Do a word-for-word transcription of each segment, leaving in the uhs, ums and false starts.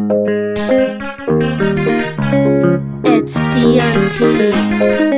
It's D R T.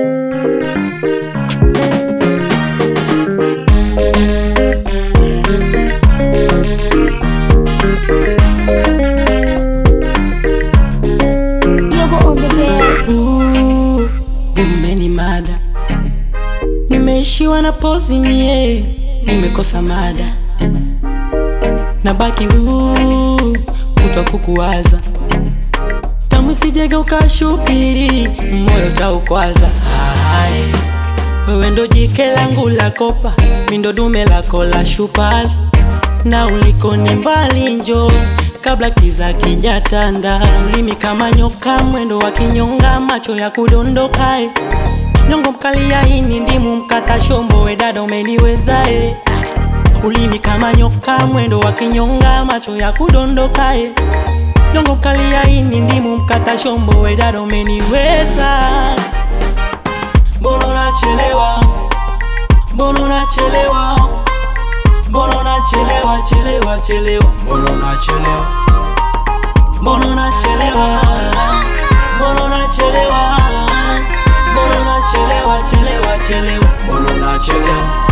Umenimada, nimeishiwa na pozi mie, nimekosa mada, nabaki huu kutwa kukuwaza, tamu sijega ukashupiri, moyo taukwaza. Hai, wewe ndo jike langu la kopa, mindo dume lako la shupaza, na uliko ni mbali njo kabla kiza kijatanda. Ulimi kama nyoka, mwendo wa kinyonga, macho ya kudondoka eh. Nyongo mkali ya ini, ndimu mkata shombo, we dada umeniweza eh. Ulimi kama nyoka, mwendo wa kinyonga, macho ya kudondoka eh. Nyongo mkali ya ini, ndimu mkata shombo, we dada umeniweza. Mbona unachelewa, mbona unachelewa, mbona unachelewa, chelewa, chelewa, mbona unachelewa, mbona unachelewa, mbona unachelewa, mbona unachelewa, chelewa, chelewa, mbona unachelewa.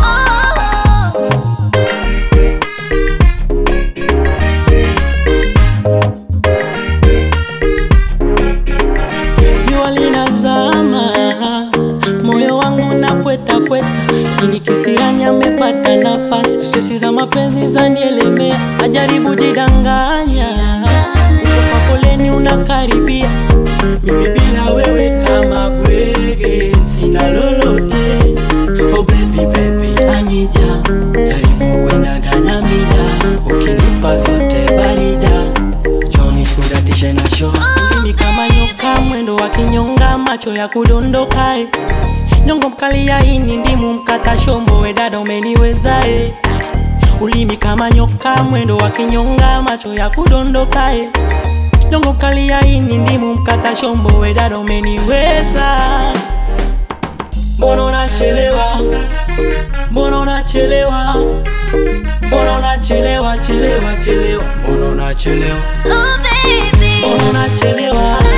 Jua linazama, moyo wangu na pweta pweta, ini kisirani amepata nafasi, stresi za mapenzi zanielemea, najaribu jidanganya, kwa foleni unakaribia, mimi bila wewe kama bwege, sina lolote. Oh baby baby anija, karibu kwenda gana mida, ukinipa vyote barida, Johnny kudatishe na show. Ulimi kama nyoka, mwendo wa kinyonga, macho ya kudondoka eh. Nyongo mkali ya ini, ndimu mkata shombo, we dada umeniweza eh. Ulimi kama nyoka, mwendo wa kinyonga, macho ya kudondoka eh. Nyongo mkali ya ini, ndimu mkata shombo, we dada umeniweza. Mbona unachelewa, mbona unachelewa, mbona unachelewa, chelewa, chelewa, mbona unachelewa, Oh baby, mbona unachelewa.